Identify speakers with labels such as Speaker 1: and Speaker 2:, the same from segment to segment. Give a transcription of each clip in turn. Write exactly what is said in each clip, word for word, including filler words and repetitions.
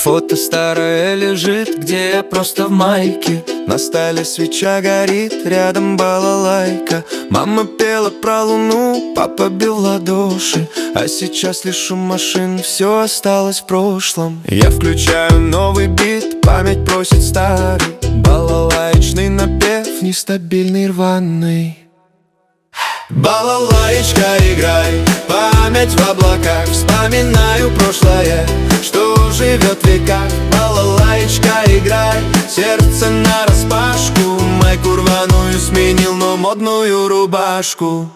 Speaker 1: Фото старое лежит, где я просто в майке. На столе свеча горит, рядом балалайка. Мама пела про луну, папа бил в ладоши. А сейчас лишь шум машин, все осталось в прошлом. Я включаю новый бит, память просит старый. Балалаечный напев, нестабильный, рваный. Балалаечка, играй, память в облаках. Вспоминаю прошлое, что живет в веках. Балалаечка, играй, сердце нараспашку. Майку рваную сменил, но модную рубашку.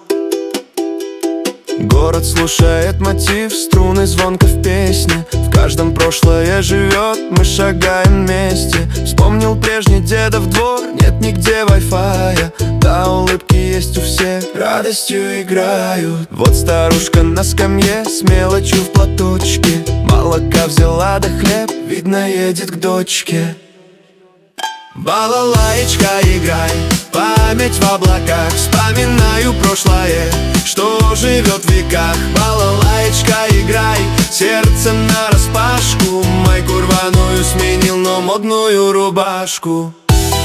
Speaker 1: Город слушает мотив, струны звонко в песне. В каждом прошлое живет, мы шагаем вместе. Вспомнил прежний дедов двор, нет нигде вай-фая. Да, улыбки есть у всех, радостью играют. Вот старушка на скамье с мелочью в платочке. Молока взяла да хлеб, видно едет к дочке. Балалаечка, играй, память в облаках. Вспоминаю прошлое, что живет в веках. Балалаечка, играй, сердце нараспашку. Майку рваную сменил, но модную рубашку.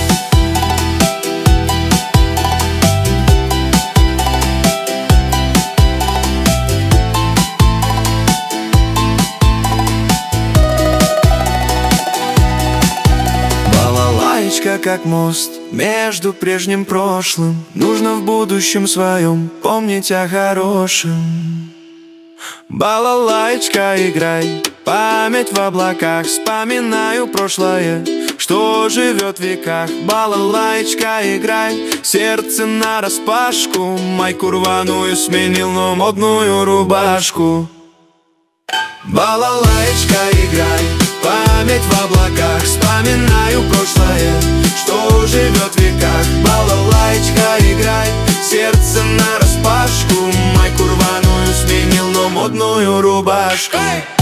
Speaker 1: Балалаечка как мост между прежним прошлым. Нужно в будущем своем помнить о хорошем. Балалаечка, играй, память в облаках. Вспоминаю прошлое, что живет в веках. Балалаечка, играй, сердце нараспашку. Майку рваную сменил, но модную рубашку. Балалаечка, играй, память в облаках. Вспоминаю прошлое, что живет в веках. Балалаечка, играй, сердце нараспашку. Майку рваную сменил, но модную рубашку.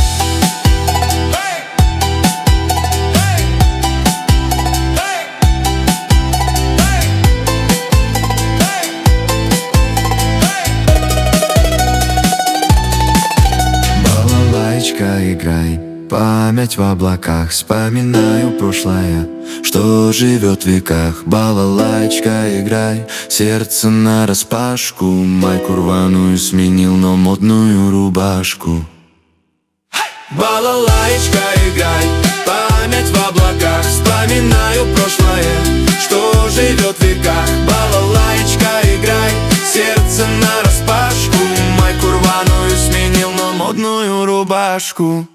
Speaker 1: Балалаечка, играй, память в облаках. Вспоминаю прошлое, что живет в веках. Балалаечка, играй, сердце нараспашку. Майку рваную сменил, но модную рубашку. Балалаечка, играй, память в облаках. Вспоминаю прошлое, что живет в веках. Балалаечка, играй, сердце нараспашку. Майку рваную сменил, но модную рубашку.